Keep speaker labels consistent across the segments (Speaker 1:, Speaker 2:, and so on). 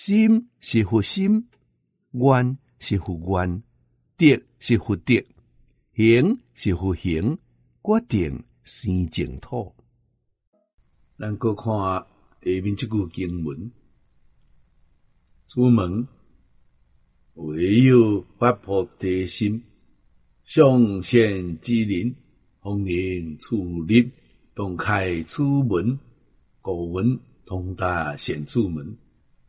Speaker 1: 心是佛心，愿是佛愿，德是佛德，行是佛行，决定生净土。咱搁看下面这句经文：出门唯有发菩提心，向善之人，方能处立，洞开出门，故闻通达善出门。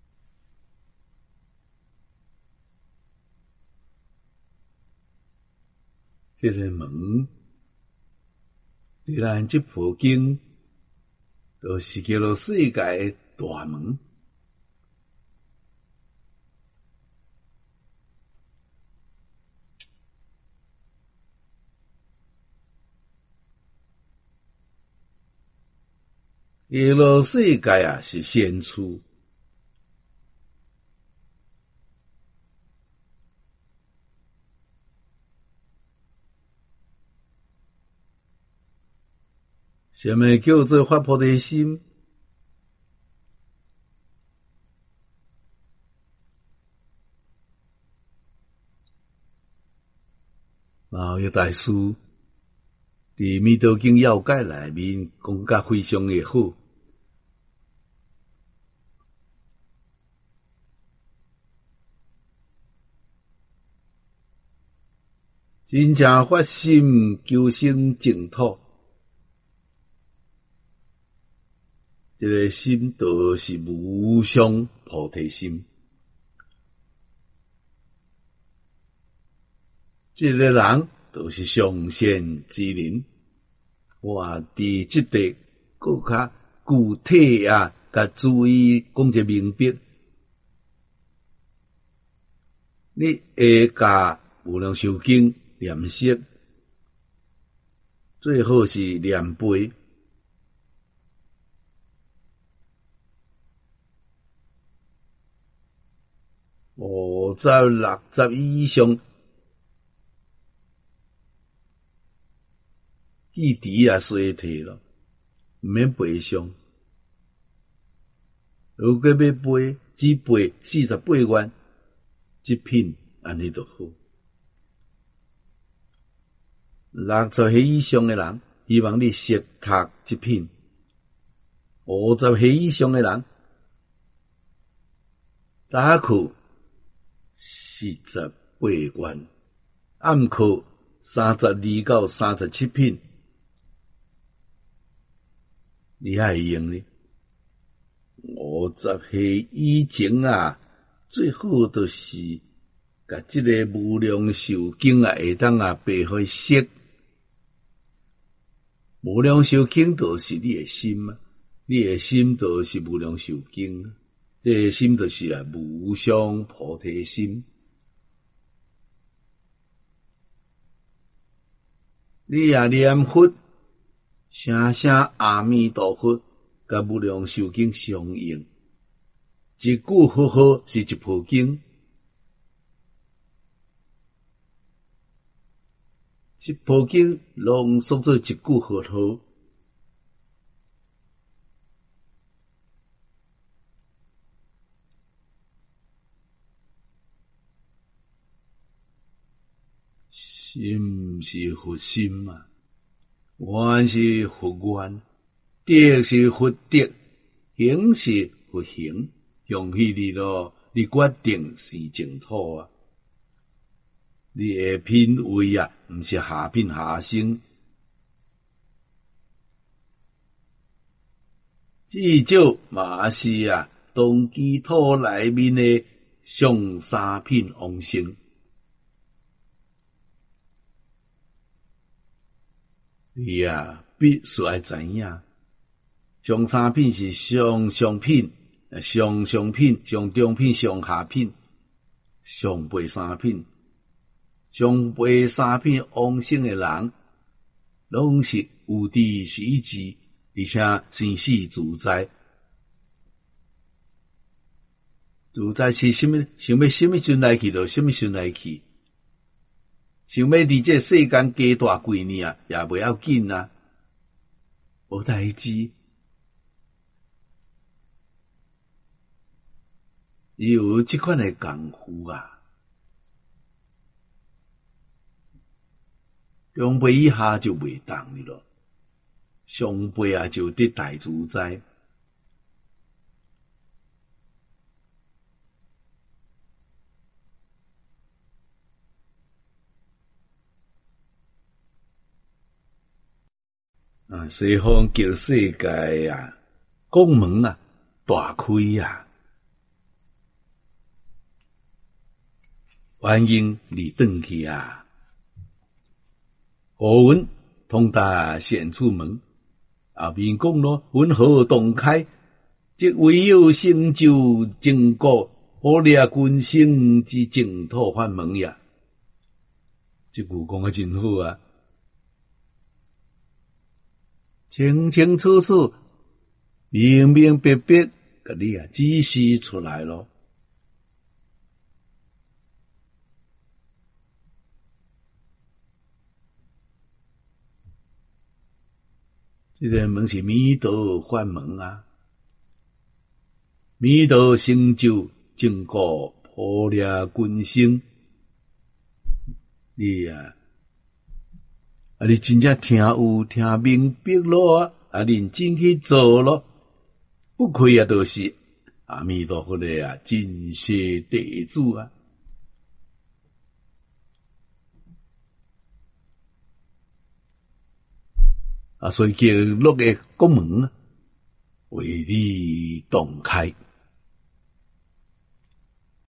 Speaker 1: 这个门，对咱这部经，就是叫做世界的大门。耶罗世界啊，是先处。什么叫做发菩提心？然后有大师伫《弥陀经要解》内面讲甲非常的好。真正发心求生净土，这个心就是无上菩提心。这个人就是上善之人。我伫这块更较具体啊，甲注意讲一明白。你会甲无量寿经念识，最好是念背。50、60以上，记忆也衰退了，毋免背上。如果要背，只背48愿，一品安尼就好。60岁以上的人，希望你熟读一品；50岁以上的人，早课48愿，暗课32到37品，你还会用呢？50岁以前啊，最好就是甲这个无量寿经啊，会当啊背会识。无量寿经就是你的心啊，你的心就是无量寿经啊，这个心就是啊无上菩提心。你也念佛，声声阿弥陀佛，甲无量寿经相应，一句好好是一部经。一部经浓缩做一句好好，心是佛心嘛，愿是佛愿，德是佛德，行是佛行，容许你咯，你决定是净土啊。你的品位啊，毋是下品下生，至少嘛是啊，当基土内面的上三品往生。你啊，必须要知影，上三品是上上品、上上品、上中品、上下品、上辈三品。上辈三品往生的人，拢是有智是一智，而且生死自在。自在是什么？想要什么时阵来去就什么时阵来去。想要伫这世间加大几年啊，也袂要紧啊，无代志。 有这款的功夫啊，中辈以下就袂当哩咯，上辈啊就得大自在。西方叫世界啊，国门啊大开啊，欢迎你转去啊！我阮通达显出门，后面讲咯，云河洞开，即唯有成就正果，保掠群生之净土法门呀！这句讲得真好啊！清清楚楚、明明白白，甲你啊指示出来咯。这个门是弥陀法门啊，弥陀成就正果，普掠群生。你真正听有听明白咯，认真去做咯，不愧啊，都是阿弥陀佛的啊，真实弟子啊！所以叫六个国门为你洞开。